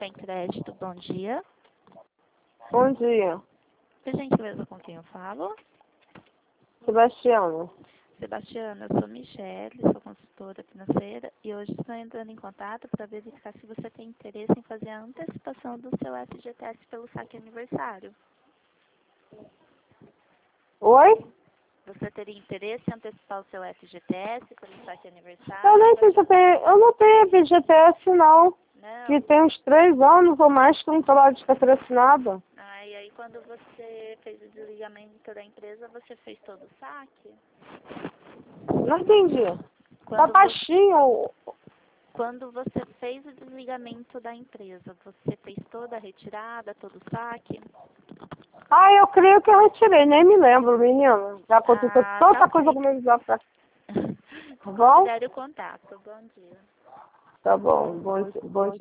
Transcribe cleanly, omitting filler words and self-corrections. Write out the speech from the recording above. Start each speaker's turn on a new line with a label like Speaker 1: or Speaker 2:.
Speaker 1: Café em Crédito, bom dia.
Speaker 2: Bom dia,
Speaker 1: Por gentileza, com quem eu falo?
Speaker 2: Sebastiana.
Speaker 1: Sebastiana, eu sou Michele, sou consultora financeira e hoje estou entrando em contato para verificar se você tem interesse em fazer a antecipação do seu FGTS pelo saque aniversário.
Speaker 2: Oi?
Speaker 1: Você teria interesse em antecipar o seu FGTS pelo saque
Speaker 2: Eu
Speaker 1: aniversário?
Speaker 2: nem sei se eu tenho. Eu não tenho FGTS não.
Speaker 1: Não.
Speaker 2: Que tem uns 3 anos ou mais que eu não tô lá de carteira assinada.
Speaker 1: Ah, e aí quando você fez o desligamento da empresa, você fez todo o saque?
Speaker 2: Não entendi. Tá
Speaker 1: Quando
Speaker 2: baixinho.
Speaker 1: Quando você fez o desligamento da empresa, você fez toda a retirada, todo o saque?
Speaker 2: Ah, eu creio que eu retirei, nem me lembro, menina. Já aconteceu tanta
Speaker 1: Tá
Speaker 2: coisa
Speaker 1: ok.
Speaker 2: comigo já. Tá bom?
Speaker 1: Considere o contato. Bom dia.
Speaker 2: Tá bom. Bom dia.